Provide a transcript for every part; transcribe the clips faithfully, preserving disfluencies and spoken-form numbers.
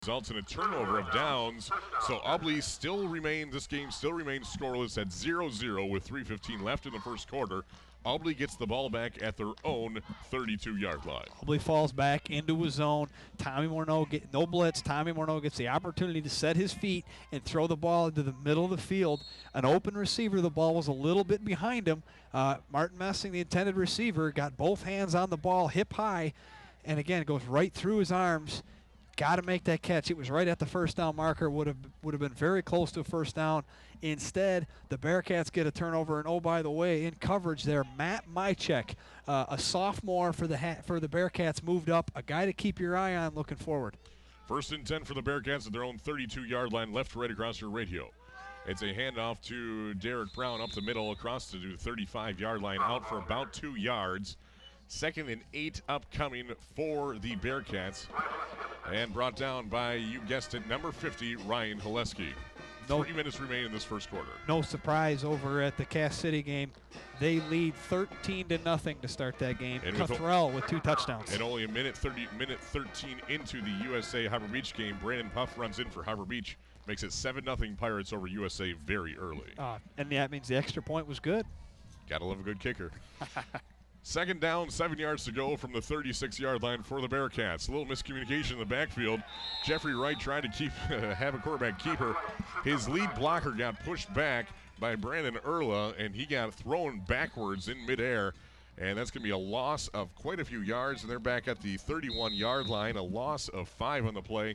results in a turnover of downs. So Ubly still remains, this game still remains scoreless at zero zero with three fifteen left in the first quarter. Ubly gets the ball back at their own thirty-two-yard line. Ubly falls back into his zone. Tommy Morneau, get, no blitz. Tommy Morneau gets the opportunity to set his feet and throw the ball into the middle of the field. An open receiver, the ball was a little bit behind him. Uh, Martin Messing, the intended receiver, got both hands on the ball hip high, and again, it goes right through his arms. Got to make that catch. It was right at the first down marker. Would have would have been very close to a first down. Instead, the Bearcats get a turnover. And oh, by the way, in coverage there, Matt Mychek, uh, a sophomore for the ha- for the Bearcats, moved up. A guy to keep your eye on looking forward. First and ten for the Bearcats at their own thirty-two-yard line, left to right across your radio. It's a handoff to Derek Brown up the middle across to the thirty-five-yard line, out for about two yards. Second and eight upcoming for the Bearcats. And brought down by, you guessed it, number fifty, Ryan Haleski. No, Three minutes remain in this first quarter. No surprise over at the Cass City game. They lead thirteen to nothing to start that game. And Cottrell with, with two touchdowns. And only a minute thirty, minute thirteen into the U S A Harbor Beach game, Brandon Puff runs in for Harbor Beach, makes it seven nothing Pirates over U S A very early. Uh, and that means the extra point was good. Gotta love a good kicker. Second down, seven yards to go from the thirty-six-yard line for the Bearcats. A little miscommunication in the backfield. Jeffrey Wright trying to keep have a quarterback keeper. His lead blocker got pushed back by Brandon Erla, and he got thrown backwards in midair. And that's going to be a loss of quite a few yards, and they're back at the thirty-one-yard line, a loss of five on the play.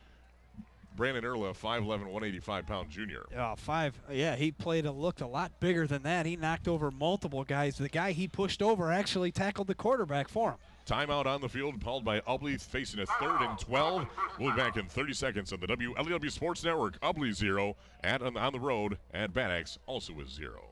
Brandon Erla, five eleven, one eighty-five pound junior. Uh, five, yeah, he played a looked a lot bigger than that. He knocked over multiple guys. The guy he pushed over actually tackled the quarterback for him. Timeout on the field called by Ubly, facing a third and twelve. We'll be back in thirty seconds on the W L E W Sports Network. Ubly zero, at on, on the road at Bad Axe also is zero.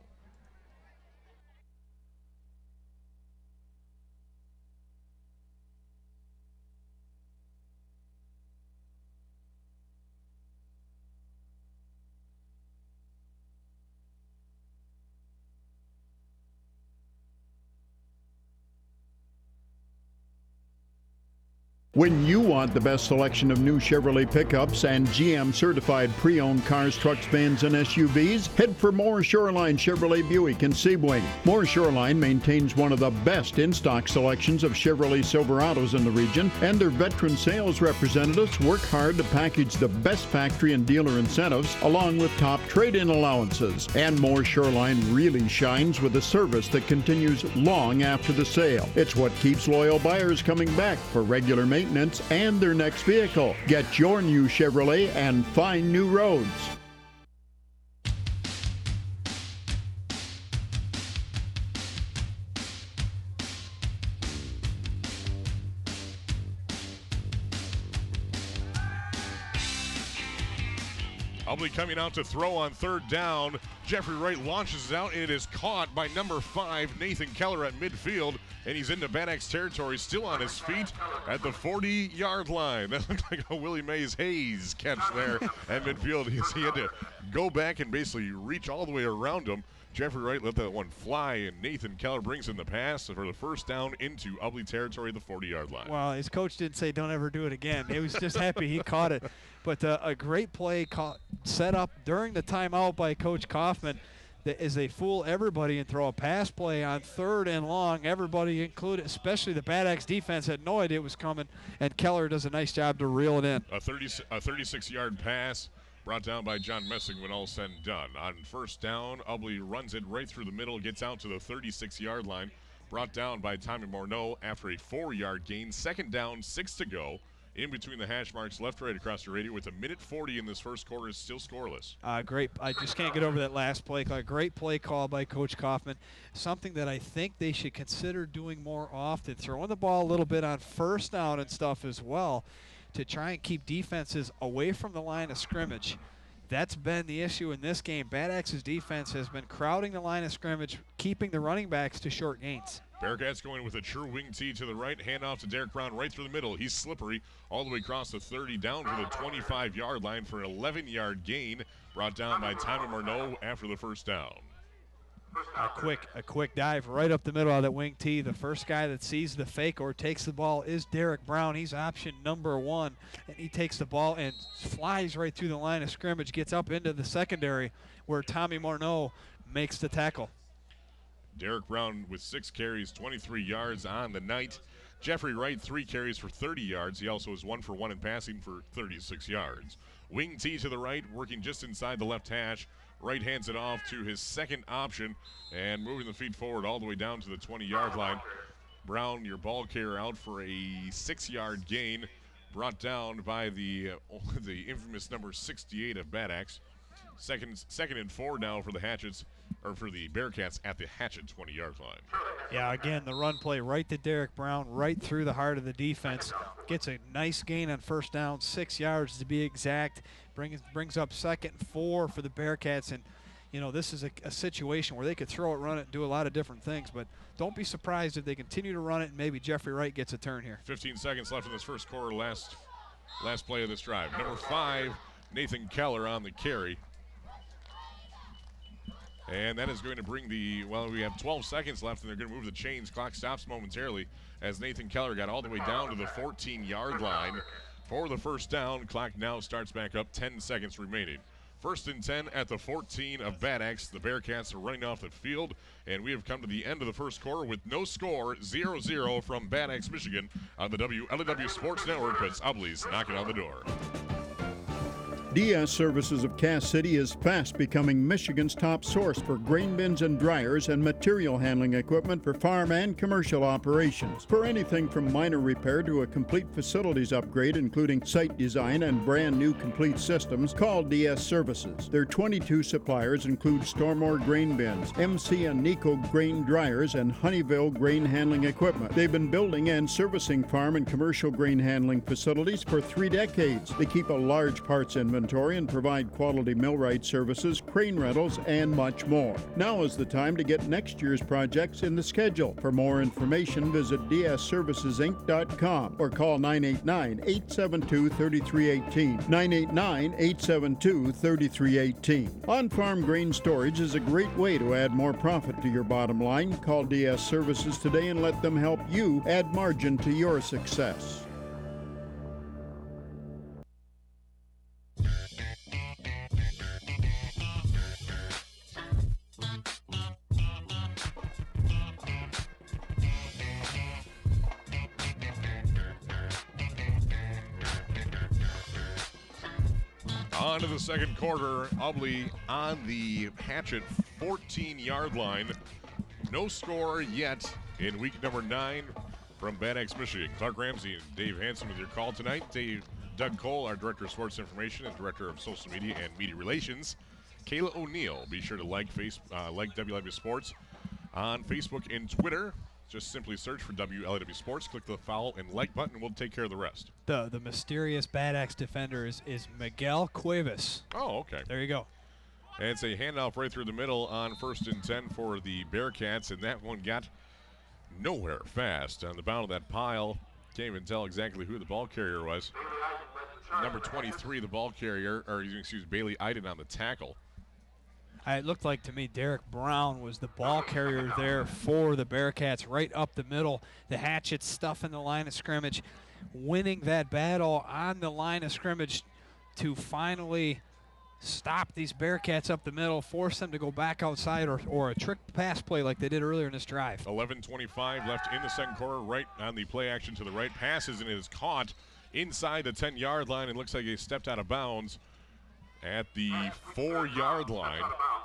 When you want the best selection of new Chevrolet pickups and G M certified pre-owned cars, trucks, vans, and S U Vs, head for Moore Shoreline Chevrolet Buick in Sebring. Moore Shoreline maintains one of the best in-stock selections of Chevrolet Silverados in the region, and their veteran sales representatives work hard to package the best factory and dealer incentives along with top trade-in allowances. And Moore Shoreline really shines with a service that continues long after the sale. It's what keeps loyal buyers coming back for regular maintenance maintenance and their next vehicle. Get your new Chevrolet and find new roads. Ubly coming out to throw on third down. Jeffrey Wright launches it out, and it is caught by number five, Nathan Keller at midfield, and he's into Bad Axe territory, still on his feet at the forty-yard line. That looked like a Willie Mays Hayes catch there at midfield. He had to go back and basically reach all the way around him. Jeffrey Wright let that one fly, and Nathan Keller brings in the pass for the first down into Ubly territory, the forty-yard line. Well, his coach didn't say don't ever do it again. He was just happy he caught it. But uh, a great play caught, set up during the timeout by Coach Kaufman that is they fool everybody and throw a pass play on third and long. Everybody included, especially the Bad Axe defense, had no idea it was coming, and Keller does a nice job to reel it in. A thirty, a thirty-six-yard pass brought down by John Messing when all said and done. On first down, Ubly runs it right through the middle, gets out to the thirty-six-yard line. Brought down by Tommy Morneau after a four-yard gain. Second down, six to go. In between the hash marks, left, right across the radio with a minute forty in this first quarter, is still scoreless. Uh, great. I just can't get over that last play call. Great play call by Coach Kaufman. Something that I think they should consider doing more often, throwing the ball a little bit on first down and stuff as well to try and keep defenses away from the line of scrimmage. That's been the issue in this game. Bad Axe's defense has been crowding the line of scrimmage, keeping the running backs to short gains. Bearcats going with a true wing tee to the right, handoff to Derek Brown right through the middle. He's slippery all the way across the thirty, down to the twenty-five-yard line for an eleven-yard gain, brought down by Tommy Morneau after the first down. A quick, a quick dive right up the middle of that wing tee. The first guy that sees the fake or takes the ball is Derek Brown. He's option number one, and he takes the ball and flies right through the line of scrimmage, gets up into the secondary where Tommy Morneau makes the tackle. Derek Brown with six carries, twenty-three yards on the night. Jeffrey Wright, three carries for thirty yards. He also is one for one in passing for thirty-six yards. Wing tee to the right, working just inside the left hash. Wright hands it off to his second option and moving the feet forward all the way down to the twenty-yard line. Brown, your ball carrier, out for a six-yard gain, brought down by the uh, the infamous number sixty-eight of Bad Axe. Second, second and four now for the Hatchets, or for the Bearcats at the Hatchet twenty-yard line. Yeah, again, the run play right to Derek Brown, right through the heart of the defense. Gets a nice gain on first down, six yards to be exact. Brings brings up second and four for the Bearcats, and you know this is a, a situation where they could throw it, run it, and do a lot of different things. But don't be surprised if they continue to run it, and maybe Jeffrey Wright gets a turn here. fifteen seconds left in this first quarter. Last last play of this drive. Number five, Nathan Keller on the carry. And that is going to bring the, well, we have twelve seconds left, and they're going to move the chains. Clock stops momentarily as Nathan Keller got all the way down to the fourteen-yard line for the first down. Clock now starts back up, ten seconds remaining. First and ten at the fourteen of Bad Axe. The Bearcats are running off the field, and we have come to the end of the first quarter with no score, zero zero from Bad Axe, Michigan on the W L A W Sports Network. It's Ubly's knocking on the door. D S Services of Cass City is fast becoming Michigan's top source for grain bins and dryers and material handling equipment for farm and commercial operations. For anything from minor repair to a complete facilities upgrade, including site design and brand new complete systems, call D S Services. Their twenty-two suppliers include Stormore grain bins, M C and Nico grain dryers, and Honeyville grain handling equipment. They've been building and servicing farm and commercial grain handling facilities for three decades. They keep a large parts inventory and provide quality millwright services, crane rentals, and much more. Now is the time to get next year's projects in the schedule. For more information, visit d s services inc dot com or call nine eight nine, eight seven two, three three one eight, nine eight nine, eight seven two, three three one eight. On-farm grain storage is a great way to add more profit to your bottom line. Call D S Services today and let them help you add margin to your success. On to the second quarter. Ubly on the Hatchet fourteen-yard line. No score yet in week number nine from Bad Axe, Michigan. Clark Ramsey and Dave Hanson with your call tonight. Dave, Doug Cole, our Director of Sports Information and Director of Social Media and Media Relations. Kayla O'Neill. Be sure to like face uh, like W L A W Sports on Facebook and Twitter. Just simply search for W L A W Sports, click the follow and like button, and we'll take care of the rest. The the mysterious Bad Axe defender is, is Miguel Cuevas. Oh, okay. There you go. And it's a handoff right through the middle on first and ten for the Bearcats, and that one got nowhere fast. On the bound of that pile, can't even tell exactly who the ball carrier was. Number twenty-three, the ball carrier, or excuse Bailey Iden on the tackle. It looked like to me Derek Brown was the ball carrier there for the Bearcats, right up the middle. The Hatchets stuffing the line of scrimmage, winning that battle on the line of scrimmage to finally stop these Bearcats up the middle, force them to go back outside, or, or a trick pass play like they did earlier in this drive. eleven twenty-five left in the second quarter, right on the play action to the right. Passes, and it is caught inside the ten-yard line, and looks like he stepped out of bounds at the four-yard line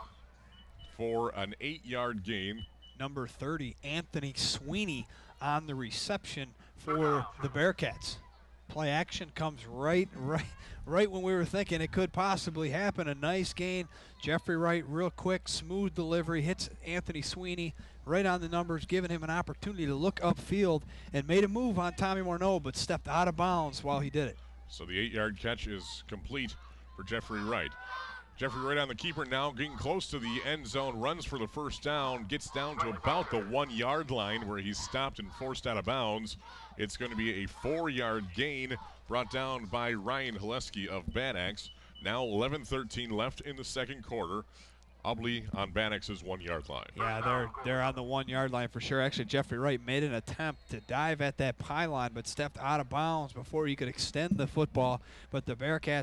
for an eight-yard gain. Number thirty, Anthony Sweeney on the reception for the Bearcats. Play action comes right, right, right when we were thinking it could possibly happen. A nice gain. Jeffrey Wright, real quick, smooth delivery, hits Anthony Sweeney right on the numbers, giving him an opportunity to look upfield, and made a move on Tommy Morneau, but stepped out of bounds while he did it. So the eight-yard catch is complete for Jeffrey Wright. Jeffrey Wright on the keeper now, getting close to the end zone, runs for the first down, gets down to about the one-yard line where he's stopped and forced out of bounds. It's going to be a four-yard gain brought down by Ryan Haleski of Bad Axe. Now eleven thirteen left in the second quarter. Ubley on Bannock's one-yard line. Yeah, they're they're on the one-yard line for sure. Actually, Jeffrey Wright made an attempt to dive at that pylon, but stepped out of bounds before he could extend the football. But the Bearcats